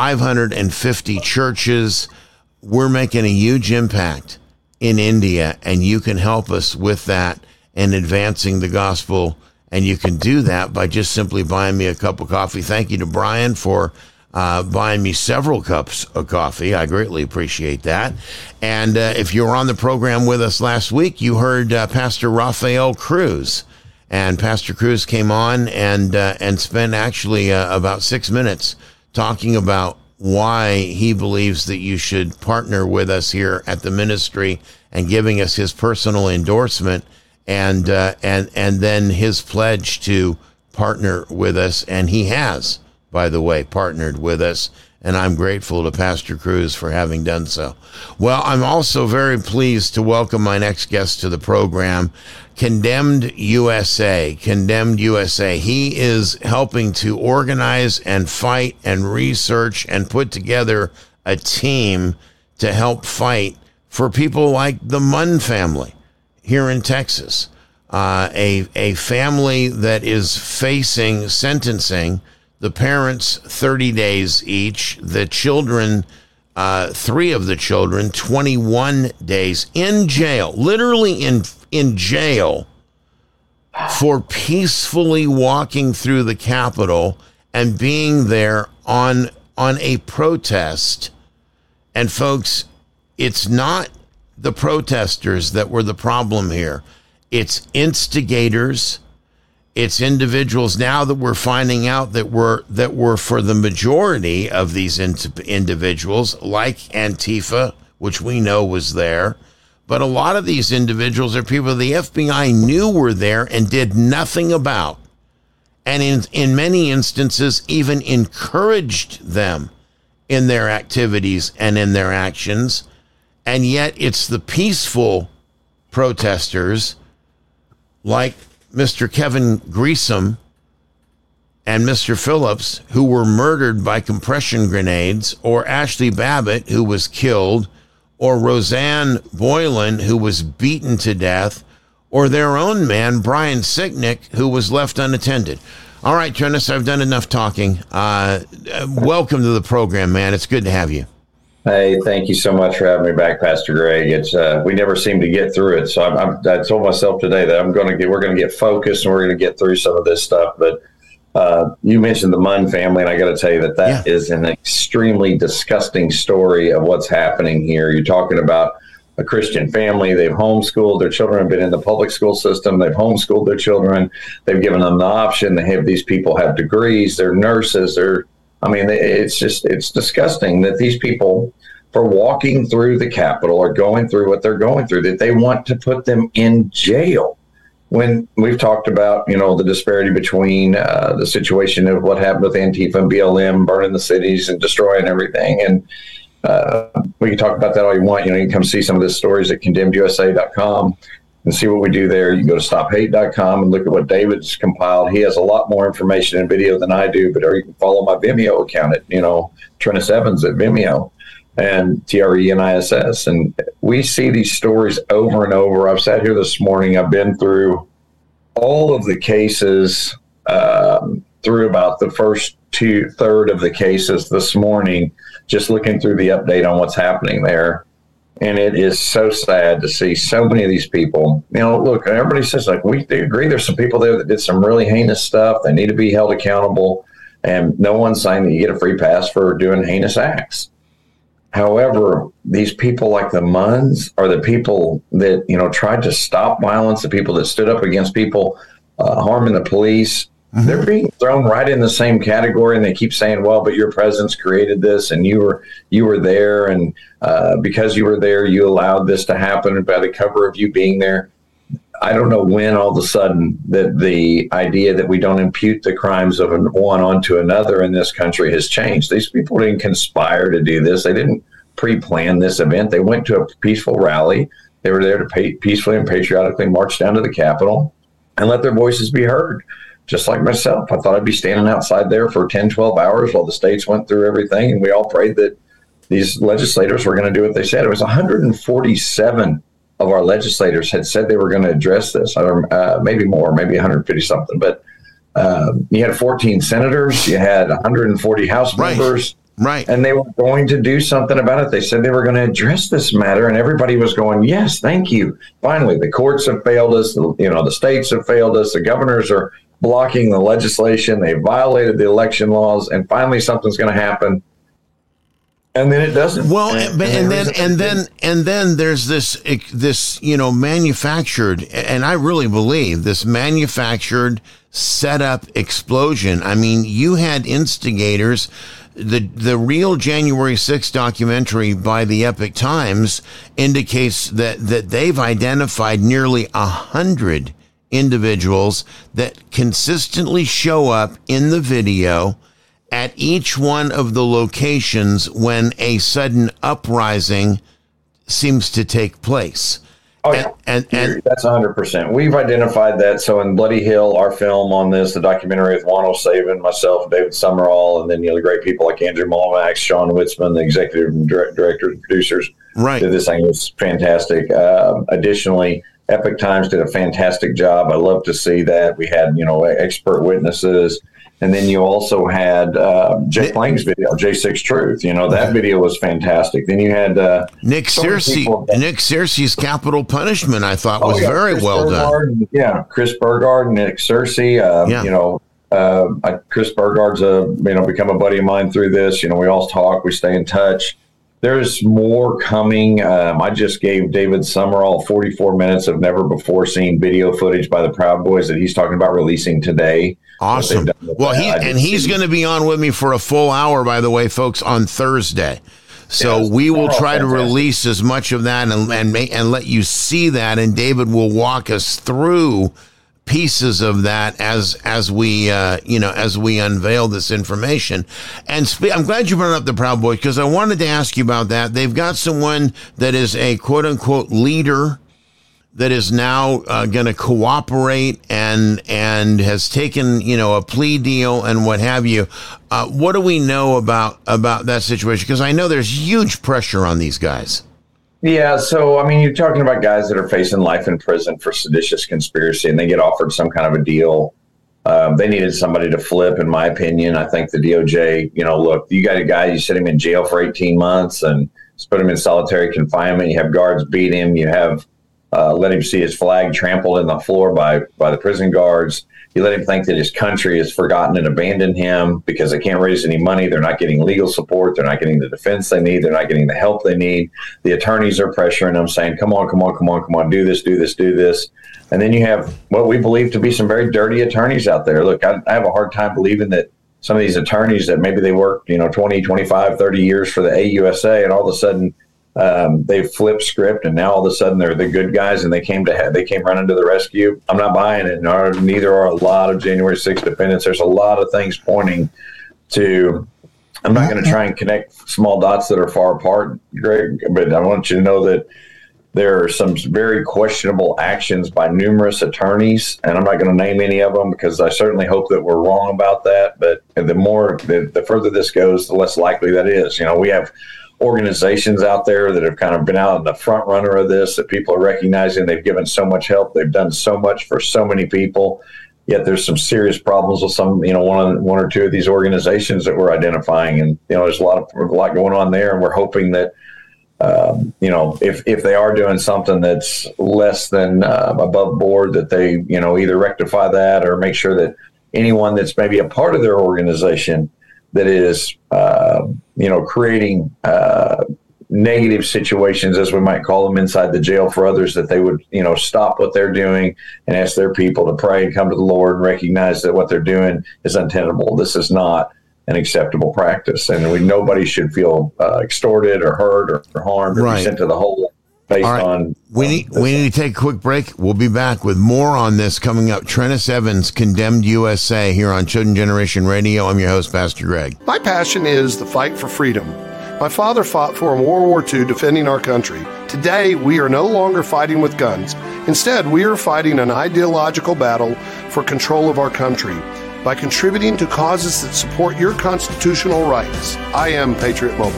550 churches, we're making a huge impact in India, and you can help us with that and advancing the gospel. And you can do that by just simply buying me a cup of coffee. Thank you to Brian for buying me several cups of coffee. I greatly appreciate that. And if you were on the program with us last week, you heard Pastor Rafael Cruz. And Pastor Cruz came on and spent actually about 6 minutes talking about why he believes that you should partner with us here at the ministry, and giving us his personal endorsement and then his pledge to partner with us, and he has, by the way, partnered with us, and I'm grateful to Pastor Cruz for having done so. Well, I'm also very pleased to welcome my next guest to the program, Condemned USA. Condemned USA. He is helping to organize and fight and research and put together a team to help fight for people like the Munn family here in Texas. A family that is facing sentencing, the parents 30 days each, the children, 3 of the children, 21 days in jail, literally in jail for peacefully walking through the Capitol and being there on a protest. And folks, it's not the protesters that were the problem here. It's instigators. It's individuals now that we're finding out that were for the majority of these individuals, like Antifa, which we know was there. But a lot of these individuals are people the FBI knew were there and did nothing about. And in many instances, even encouraged them in their activities and in their actions. And yet it's the peaceful protesters like Mr. Kevin Greasom and Mr. Phillips, who were murdered by compression grenades, or Ashley Babbitt, who was killed, or Roseanne Boylan, who was beaten to death, or their own man, Brian Sicknick, who was left unattended. All right, Trennis, I've done enough talking. Welcome to the program, man. It's good to have you. Hey, thank you so much for having me back, Pastor Greg. It's we never seem to get through it, so I told myself today that we're going to get focused and we're going to get through some of this stuff. But you mentioned the Munn family, and I got to tell you that is an extremely disgusting story of what's happening here. You're talking about a Christian family. They've homeschooled their children, have been in the public school system. They've homeschooled their children. They've given them the option. These people have degrees. They're nurses. It's disgusting that these people, for walking through the Capitol or going through what they're going through, that they want to put them in jail. When we've talked about, the disparity between the situation of what happened with Antifa and BLM, burning the cities and destroying everything. And we can talk about that all you want. You can come see some of the stories at condemnedusa.com and see what we do there. You can go to stophate.com and look at what David's compiled. He has a lot more information and video than I do, or you can follow my Vimeo account at, Trennis Evans at Vimeo and TRENISS. And we see these stories over and over. I've sat here this morning. I've been through all of the cases, through about the first third of the cases this morning, just looking through the update on what's happening there. And it is so sad to see so many of these people. Look, everybody says, we agree there's some people there that did some really heinous stuff. They need to be held accountable. And no one's saying that you get a free pass for doing heinous acts. However, these people like the Munns are the people that, tried to stop violence, the people that stood up against people harming the police. Mm-hmm. They're being thrown right in the same category, and they keep saying, well, but your presence created this, and you were there, and because you were there, you allowed this to happen by the cover of you being there. I don't know when all of a sudden that the idea that we don't impute the crimes of one onto another in this country has changed. These people didn't conspire to do this. They didn't pre-plan this event. They went to a peaceful rally. They were there to peacefully and patriotically march down to the Capitol and let their voices be heard. Just like myself, I thought I'd be standing outside there for 10, 12 hours while the states went through everything, and we all prayed that these legislators were going to do what they said. It was 147 of our legislators had said they were going to address this, maybe more, maybe 150-something. But you had 14 senators, you had 140 House members, right, and they were going to do something about it. They said they were going to address this matter, and everybody was going, yes, thank you. Finally, the courts have failed us. The states have failed us. The governors are blocking the legislation. They violated the election laws, and finally something's going to happen. And then it doesn't. Well, and then there's this manufactured, and I really believe this manufactured setup explosion. I mean, you had instigators. The real January 6th documentary by the Epic Times indicates that they've identified nearly 100 individuals that consistently show up in the video at each one of the locations when a sudden uprising seems to take place. Oh, yeah. And that's 100%. We've identified that. So in Bloody Hill, our film on this, the documentary with Juan O'Savin, myself, David Summerall, and then the great people like Andrew Mullinax, Sean Witzman, the executive director and producers. Right. Did this thing. It was fantastic. Additionally, Epic Times did a fantastic job. I love to see that. We had, expert witnesses. And then you also had Jay Lang's video, J6 Truth. That video was fantastic. Then you had Nick Searcy's Capital Punishment, I thought, was very Chris well Burgard, done. Yeah, Chris Burgard and Nick Searcy. Chris Burgard's become a buddy of mine through this. We all talk, we stay in touch. There's more coming. I just gave David Summerall 44 minutes of never before seen video footage by the Proud Boys that he's talking about releasing today. Awesome. Well, he's going to be on with me for a full hour, by the way, folks, on Thursday. So we will try to release as much of that and let you see that. And David will walk us through pieces of that as we unveil this information. And I'm glad you brought up the Proud Boys, because I wanted to ask you about that. They've got someone that is a quote unquote leader that is now going to cooperate and has taken a plea deal and what have you. What do we know about that situation? Because I know there's huge pressure on these guys. Yeah, so, you're talking about guys that are facing life in prison for seditious conspiracy, and they get offered some kind of a deal. They needed somebody to flip, in my opinion. I think the DOJ, look, you got a guy, you set him in jail for 18 months and put him in solitary confinement. You have guards beat him. You have let him see his flag trampled in the floor by the prison guards. You let him think that his country has forgotten and abandoned him because they can't raise any money. They're not getting legal support. They're not getting the defense they need. They're not getting the help they need. The attorneys are pressuring them, saying, come on, do this. And then you have what we believe to be some very dirty attorneys out there. Look, I have a hard time believing that some of these attorneys that maybe they worked, 20, 25, 30 years for the AUSA, and all of a sudden they flipped script, and now all of a sudden they're the good guys, and they came running to the rescue. I'm not buying it. Neither are a lot of January 6th defendants. There's a lot of things pointing to. I'm not going to try and connect small dots that are far apart, Greg, but I want you to know that there are some very questionable actions by numerous attorneys, and I'm not going to name any of them because I certainly hope that we're wrong about that. But the further this goes, the less likely that is. We have organizations out there that have kind of been out in the front runner of this, that people are recognizing. They've given so much help. They've done so much for so many people. Yet there's some serious problems with some, one or two of these organizations that we're identifying. And, there's a lot going on there. And we're hoping that, if they are doing something that's less than above board, that they, either rectify that or make sure that anyone that's maybe a part of their organization that is, creating negative situations, as we might call them, inside the jail for others, that they would, stop what they're doing and ask their people to pray and come to the Lord and recognize that what they're doing is untenable. This is not an acceptable practice, and nobody should feel extorted or hurt or harmed or be sent to the hole based on. We need to take a quick break. We'll be back with more on this coming up. Trennis Evans, Condemned USA, here on Chosen Generation Radio. I'm your host, Pastor Greg. My passion is the fight for freedom. My father fought for in World War II, defending our country. Today, we are no longer fighting with guns. Instead, we are fighting an ideological battle for control of our country by contributing to causes that support your constitutional rights. I am Patriot Mobile.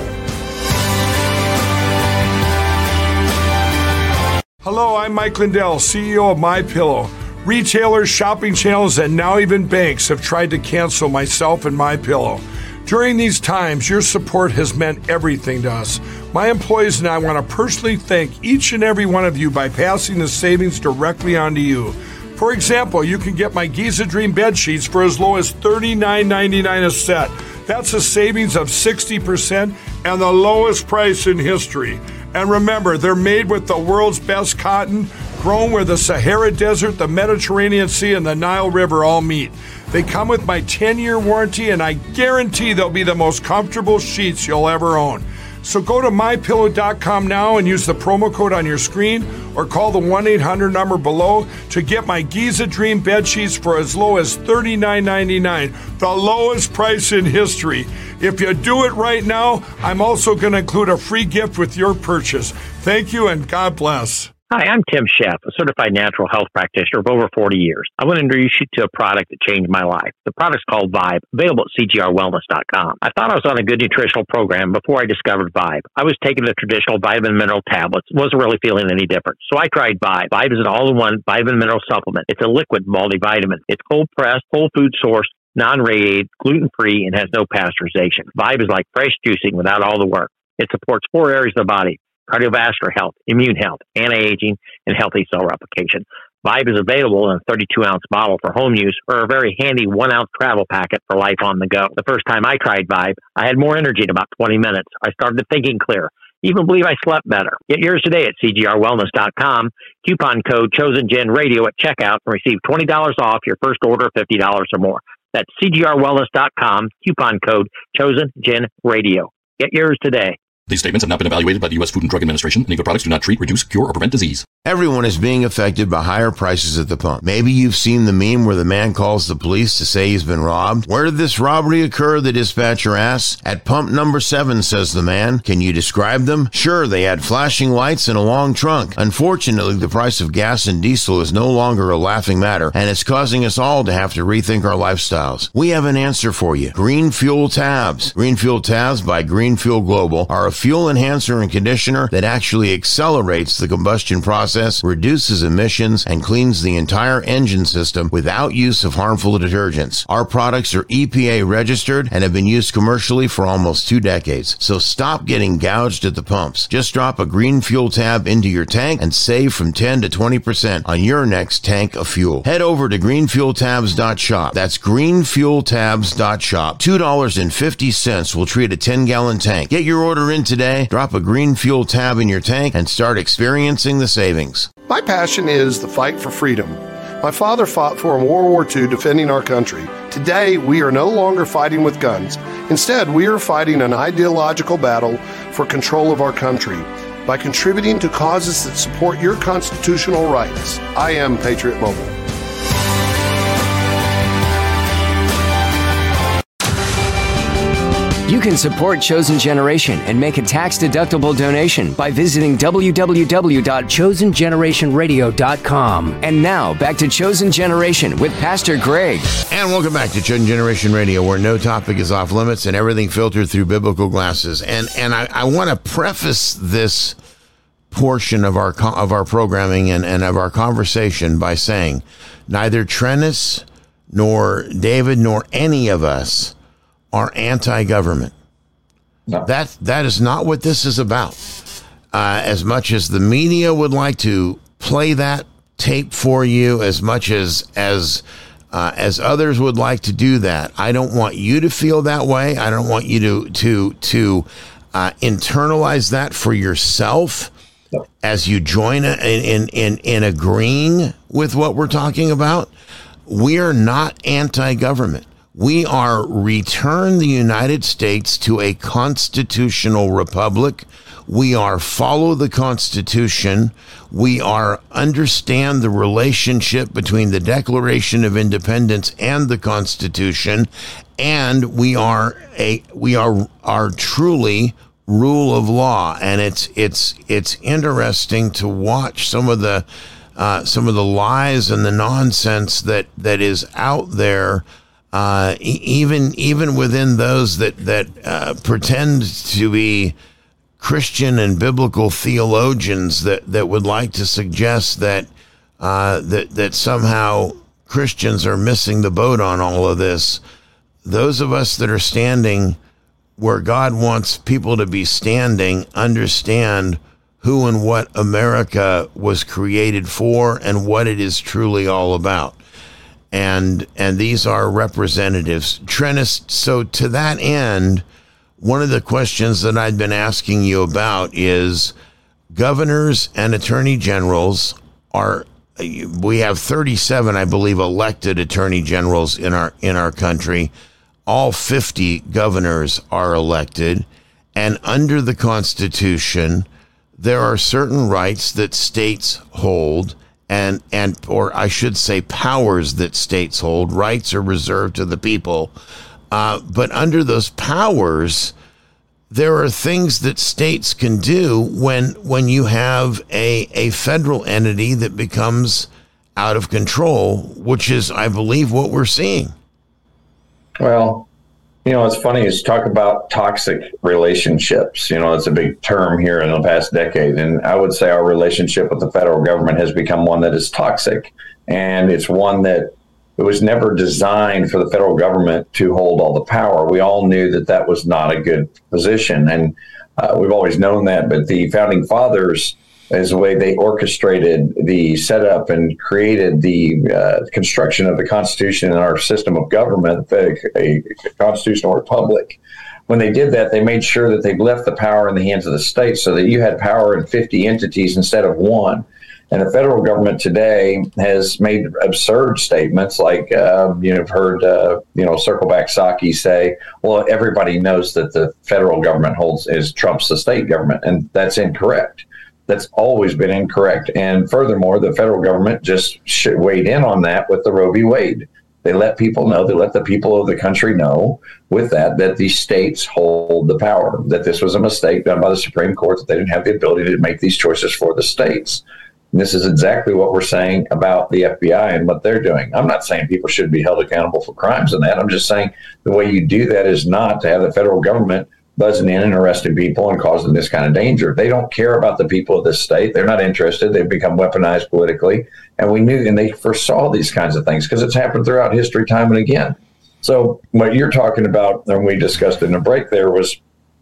Hello, I'm Mike Lindell, CEO of MyPillow. Retailers, shopping channels, and now even banks have tried to cancel myself and MyPillow. During these times, your support has meant everything to us. My employees and I want to personally thank each and every one of you by passing the savings directly on to you. For example, you can get my Giza Dream bed sheets for as low as $39.99 a set. That's a savings of 60% and the lowest price in history. And remember, they're made with the world's best cotton, grown where the Sahara Desert, the Mediterranean Sea, and the Nile River all meet. They come with my 10-year warranty, and I guarantee they'll be the most comfortable sheets you'll ever own. So go to MyPillow.com now and use the promo code on your screen or call the 1-800 number below to get my Giza Dream bed sheets for as low as $39.99, the lowest price in history. If you do it right now, I'm also going to include a free gift with your purchase. Thank you and God bless. Hi, I'm Tim Sheff, a certified natural health practitioner of over 40 years. I want to introduce you to a product that changed my life. The product's called Vibe, available at CGRWellness.com. I thought I was on a good nutritional program before I discovered Vibe. I was taking the traditional vitamin mineral tablets, wasn't really feeling any different. So I tried Vibe. Vibe is an all-in-one vitamin mineral supplement. It's a liquid multivitamin. It's cold-pressed, whole food sourced, non-radiated, gluten-free, and has no pasteurization. Vibe is like fresh juicing without all the work. It supports 4 areas of the body: cardiovascular health, immune health, anti-aging, and healthy cell replication. Vibe is available in a 32-ounce bottle for home use or a very handy 1-ounce travel packet for life on the go. The first time I tried Vibe, I had more energy in about 20 minutes. I started thinking clear. Even believe I slept better. Get yours today at CGRWellness.com. Coupon code ChosenGenRadio at checkout and receive $20 off your first order of $50 or more. That's CGRWellness.com. Coupon code ChosenGenRadio. Get yours today. These statements have not been evaluated by the U.S. Food and Drug Administration. Any of the products do not treat, reduce, cure, or prevent disease. Everyone is being affected by higher prices at the pump. Maybe you've seen the meme where the man calls the police to say he's been robbed. Where did this robbery occur? The dispatcher asks. At pump number 7, says the man. Can you describe them? Sure, they had flashing lights and a long trunk. Unfortunately, the price of gas and diesel is no longer a laughing matter, and it's causing us all to have to rethink our lifestyles. We have an answer for you. Green Fuel Tabs. Green Fuel Tabs by Green Fuel Global are a fuel enhancer and conditioner that actually accelerates the combustion process, reduces emissions, and cleans the entire engine system without use of harmful detergents. Our products are EPA registered and have been used commercially for almost 2 decades. So stop getting gouged at the pumps. Just drop a Green Fuel Tab into your tank and save from 10 to 20% on your next tank of fuel. Head over to greenfueltabs.shop. That's greenfueltabs.shop. $2.50 will treat a 10-gallon tank. Get your order in today, drop a Green Fuel Tab in your tank, and start experiencing the savings. My passion is the fight for freedom. My father fought for in World War II defending our country. Today, we are no longer fighting with guns. Instead, we are fighting an ideological battle for control of our country by contributing to causes that support your constitutional rights. I am Patriot Mobile. You can support Chosen Generation and make a tax-deductible donation by visiting www.chosengenerationradio.com. And now, back to Chosen Generation with Pastor Greg. And welcome back to Chosen Generation Radio, where no topic is off limits and everything filtered through biblical glasses. And I want to preface this portion of our programming and of our conversation by saying neither Trennis nor David nor any of us are anti-government. No. That is not what this is about. As much as the media would like to play that tape for you, as much as others would like to do that, I don't want you to feel that way. I don't want you to internalize that for yourself as you join in agreeing with what we're talking about. We are not anti-government. We are return the United States to a constitutional republic. We are follow the Constitution. We are understand the relationship between the Declaration of Independence and the Constitution, and we are truly rule of law. And it's interesting to watch some of the lies and the nonsense that is out there. Even within those that pretend to be Christian and biblical theologians that would like to suggest that somehow Christians are missing the boat on all of this. Those of us that are standing where God wants people to be standing understand who and what America was created for and what it is truly all about. And these are representatives. Trennis, so to that end, one of the questions that I'd been asking you about is governors and attorney generals we have 37, I believe, elected attorney generals in our country. All 50 governors are elected. And under the Constitution, there are certain rights that states hold, or I should say powers that states hold. Rights are reserved to the people. But under those powers, there are things that states can do when you have a federal entity that becomes out of control, which is, I believe, what we're seeing. Well, it's funny is talk about toxic relationships. It's a big term here in the past decade. And I would say our relationship with the federal government has become one that is toxic. And it's one that it was never designed for the federal government to hold all the power. We all knew that was not a good position. And we've always known that. But the founding fathers, as the way they orchestrated the setup and created the construction of the Constitution and our system of government, a constitutional republic, when they did that, they made sure that they left the power in the hands of the states so that you had power in 50 entities instead of one. And the federal government today has made absurd statements like, you've heard, Circleback Psaki say, well, everybody knows that the federal government trumps the state government. And that's incorrect. That's always been incorrect. And furthermore, the federal government just weighed in on that with the Roe v. Wade. They let people know, they let the people of the country know with that the states hold the power, that this was a mistake done by the Supreme Court, that they didn't have the ability to make these choices for the states. And this is exactly what we're saying about the FBI and what they're doing. I'm not saying people should be held accountable for crimes in that. I'm just saying the way you do that is not to have the federal government buzzing in and arresting people and causing this kind of danger. They don't care about the people of this state. They're not interested. They've become weaponized politically. And we knew, and they foresaw these kinds of things because it's happened throughout history time and again. So what you're talking about, and we discussed in the break there, was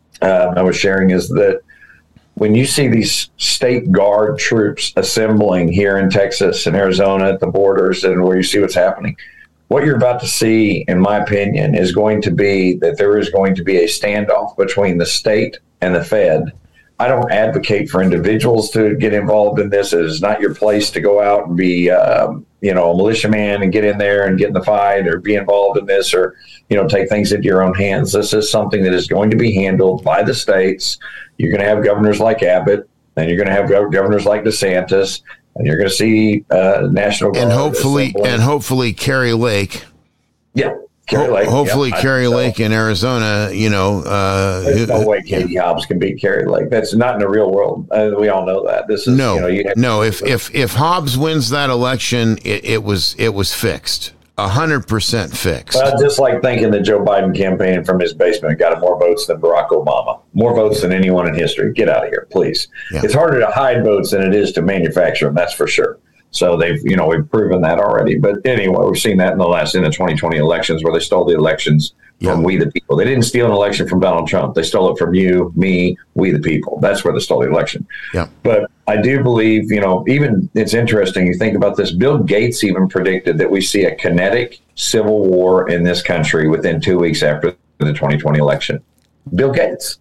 I was sharing is that when you see these state guard troops assembling here in Texas and Arizona at the borders and where you see what's happening, what you're about to see, in my opinion, is going to be that there is going to be a standoff between the state and the Fed. I don't advocate for individuals to get involved in this. It is not your place to go out and be, a militiaman and get in there and get in the fight or be involved in this or, take things into your own hands. This is something that is going to be handled by the states. You're going to have governors like Abbott, and you're going to have governors like DeSantis, and you're going to see National Guard and hopefully Kari Lake. Yeah. Kari Lake. Hopefully Kari Lake in Arizona, there's no way Katie Hobbs can beat Kari Lake. That's not in the real world. We all know that. This is If Hobbs wins that election, it was fixed. 100% fixed. Well, just like thinking that Joe Biden campaigned from his basement got more votes than Barack Obama. More votes than anyone in history. Get out of here, please. Yeah. It's harder to hide votes than it is to manufacture them, that's for sure. So we've proven that already. But anyway, we've seen that in the 2020 elections where they stole the elections from we the people. They didn't steal an election from Donald Trump. They stole it from you, me, we the people. That's where they stole the election. Yeah. But I do believe, even it's interesting. You think about this. Bill Gates even predicted that we see a kinetic civil war in this country within 2 weeks after the 2020 election. Bill Gates.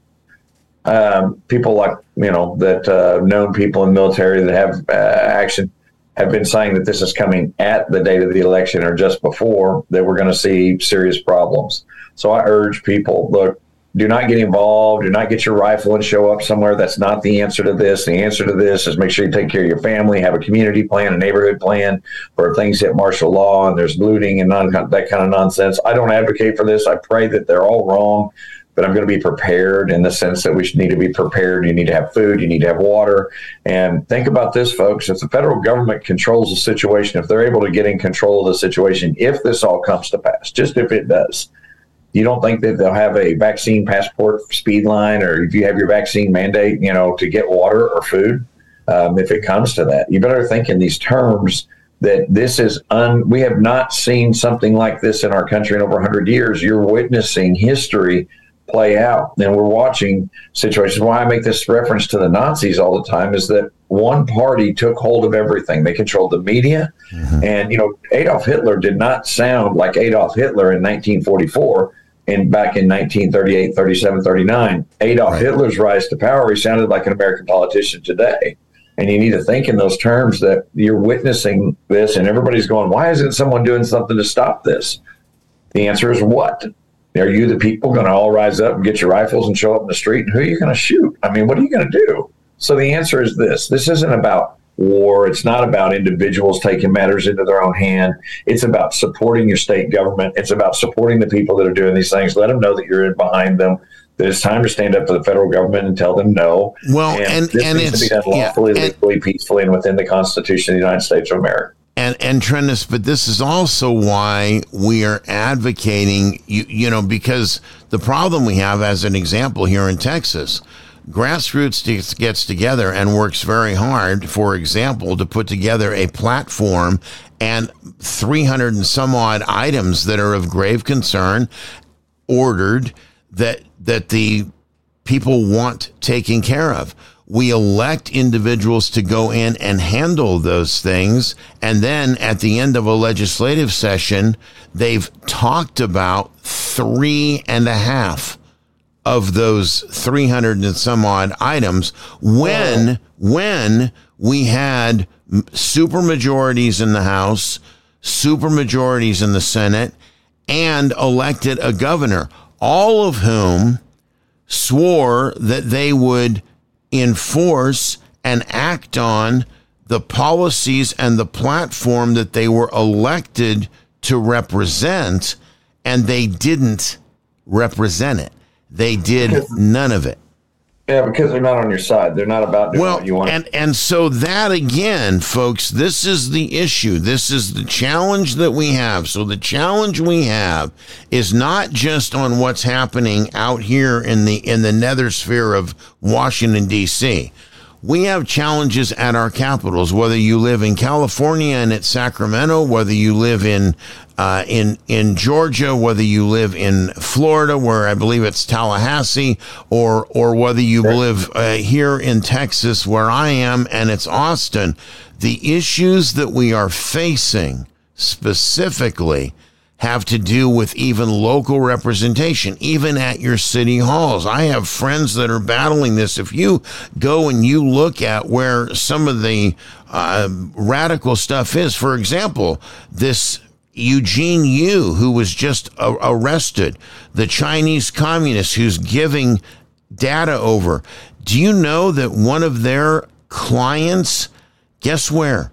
People like, known people in the military that have action have been saying that this is coming at the date of the election or just before, that we're going to see serious problems. So I urge people, look, do not get involved. Do not get your rifle and show up somewhere. That's not the answer to this. The answer to this is make sure you take care of your family, have a community plan, a neighborhood plan for things hit martial law and there's looting and that kind of nonsense. I don't advocate for this. I pray that they're all wrong, but I'm going to be prepared in the sense that we need to be prepared. You need to have food. You need to have water. And think about this, folks. If the federal government controls the situation, if they're able to get in control of the situation, if this all comes to pass, just if it does, you don't think that they'll have a vaccine passport speed line, or if you have your vaccine mandate, to get water or food, if it comes to that? You better think in these terms that this is we have not seen something like this in our country in over 100 years. You're witnessing history play out, and we're watching situations. Why I make this reference to the Nazis all the time is that one party took hold of everything. They controlled the media. Mm-hmm. And, Adolf Hitler did not sound like Adolf Hitler in 1944 and back in 1938, 37, 39. Adolf Hitler's rise to power, he sounded like an American politician today. And you need to think in those terms that you're witnessing this and everybody's going, why isn't someone doing something to stop this? The answer is what? Are you the people going to all rise up and get your rifles and show up in the street? And who are you going to shoot? I mean, what are you going to do? So the answer is this. This isn't about war. It's not about individuals taking matters into their own hand. It's about supporting your state government. It's about supporting the people that are doing these things. Let them know that you're behind them, that it's time to stand up to the federal government and tell them no. Well, and this needs to be done lawfully, legally, peacefully, and within the Constitution of the United States of America. And Trennis, but this is also why we are advocating, you know, because the problem we have, as an example here in Texas, grassroots gets together and works very hard, for example, to put together a platform and 300 and some odd items that are of grave concern ordered that the people want taken care of. We elect individuals to go in and handle those things. And then at the end of a legislative session, they've talked about 3.5 of those 300 and some odd items when we had super majorities in the House, super majorities in the Senate, and elected a governor, all of whom swore that they would enforce and act on the policies and the platform that they were elected to represent, and they didn't represent it. They did none of it. Yeah, because they're not on your side. They're not about doing what you want. And so that, again, folks, this is the issue. This is the challenge that we have. So the challenge we have is not just on what's happening out here in the nether sphere of Washington, D.C. We have challenges at our capitals, whether you live in California and it's Sacramento, whether you live in Georgia, whether you live in Florida, where I believe it's Tallahassee, or whether you live here in Texas, where I am, and it's Austin. The issues that we are facing specifically have to do with even local representation, even at your city halls. I have friends that are battling this. If you go and you look at where some of the radical stuff is, for example, this Eugene Yu, who was just arrested, the Chinese communist who's giving data over. Do you know that one of their clients, guess where?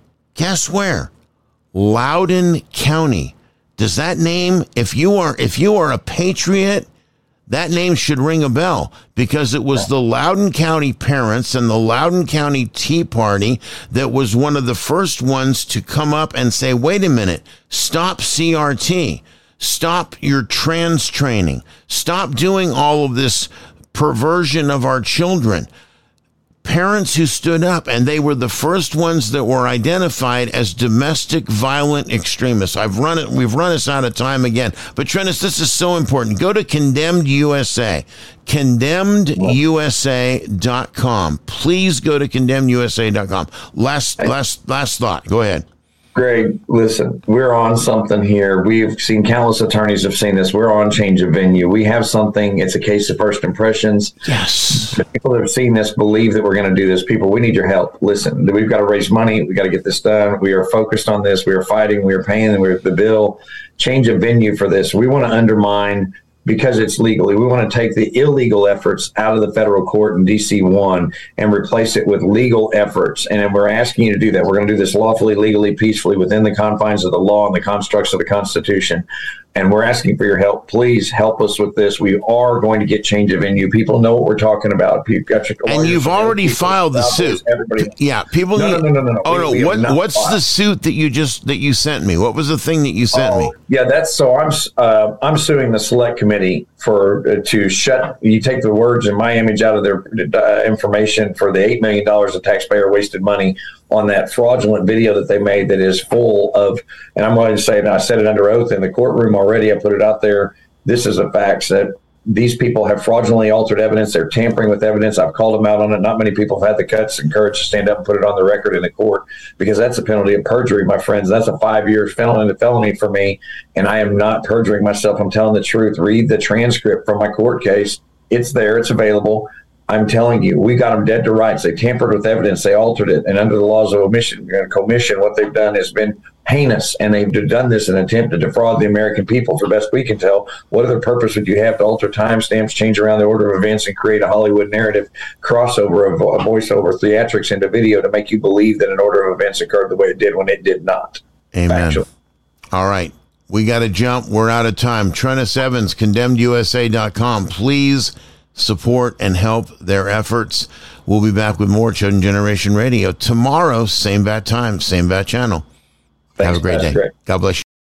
Loudoun County. Does that name, if you are a patriot, that name should ring a bell, because it was the Loudoun County parents and the Loudoun County Tea Party that was one of the first ones to come up and say, wait a minute, stop CRT, stop your trans training, stop doing all of this perversion of our children. Parents who stood up, and they were the first ones that were identified as domestic violent extremists. We've run us out of time again. But Trennis, this is so important. Go to Condemned USA, condemnedusa.com. Please go to condemnedusa.com. Last thought. Go ahead. Greg, listen, we're on something here. We've seen countless attorneys have seen this. We're on change of venue. We have something. It's a case of first impressions. Yes. The people that have seen this believe that we're going to do this. People, we need your help. Listen, we've got to raise money. We got to get this done. We are focused on this. We are fighting. We are paying. We're the bill. Change of venue for this. We want to undermine, because it's legally, we want to take the illegal efforts out of the federal court in DC-1 and replace it with legal efforts. And we're asking you to do that. We're going to do this lawfully, legally, peacefully, within the confines of the law and the constructs of the Constitution. And we're asking for your help. Please help us with this. We are going to get change of venue. People know what we're talking about. And you've already filed the suit. Yeah, people. No. Oh no! What's the suit that you sent me? What was the thing that you sent me? Yeah, I'm suing the select committee to shut. You take the words and my image out of their information for the $8 million of taxpayer wasted money on that fraudulent video that they made that is full of, and I'm going to say, and I said it under oath in the courtroom already, I put it out there, this is a fact that these people have fraudulently altered evidence. They're tampering with evidence. I've called them out on it. Not many people have had the guts and courage to stand up and put it on the record in the court, because that's a penalty of perjury, my friends. That's a 5-year felony for me, and I am not perjuring myself. I'm telling the truth. Read the transcript from my court case. It's there. It's available. I'm telling you, we got them dead to rights. They tampered with evidence. They altered it. And under the laws of omission and commission, what they've done has been heinous, and they've done this in an attempt to defraud the American people. For best we can tell, what other purpose would you have to alter timestamps, change around the order of events, and create a Hollywood narrative crossover of voiceover theatrics into video to make you believe that an order of events occurred the way it did when it did not? Amen. Factually. All right. We got to jump. We're out of time. Trennis Evans, CondemnedUSA.com. Please support and help their efforts. We'll be back with more Chosen Generation Radio tomorrow, same bat time, same bat channel. Thanks, have a great day. Greg. God bless you.